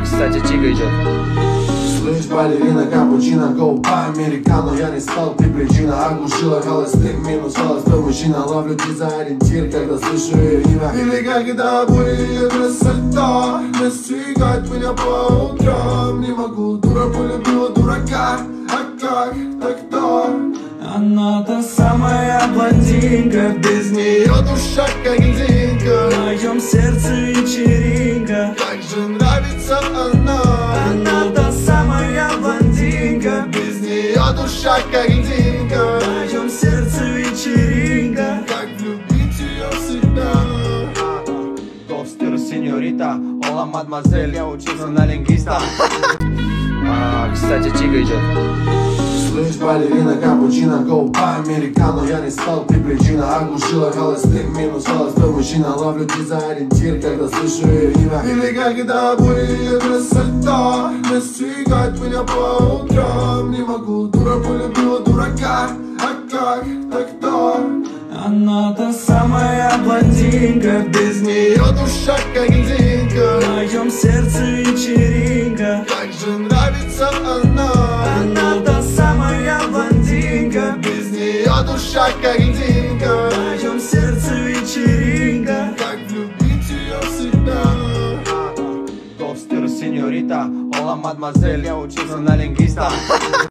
Кстати, Тига идет. Слышь, балерина, капучино, гоу по американо. Я не стал, ты причина, оглушила холостых, минус холостой мужчина. Ловлю тебя за ориентир, когда слышу ее имя. Или когда будет ее красота настигать меня по утрам. Не могу, дура полюбила дурака. А как, так кто? Она та самая блондинка, Без нее душа как льдинка. в моем сердце вечеринка. Как же нравится она. Она та самая блондинка, Без нее душа как льдинка. в моем сердце вечеринка. Как влюбить ее в себя. Тостер, сеньорита, ола, мадемуазель, я учился на лингвиста. Кстати, Тига идет. Слышь, балерина, капучино, гоу по американо. Я не стал, ты причина, оглушила холостых, минус холостой мужчина. Ловлю тебя за ориентир, когда слышу ее имя. Или когда будет ее красота настигать меня по утрам. Не могу, дура полюбила дурака. А как, так кто? Она та самая блондинка, Без нее душа как льдинка. в моем сердце вечеринка. Как же нравится она. Она та самая блондинка, Без нее душа как льдинка. в моем сердце вечеринка. Как влюбить ее в себя. Тостер, сеньорита, ола, мадемуазель, я учился на лингвиста.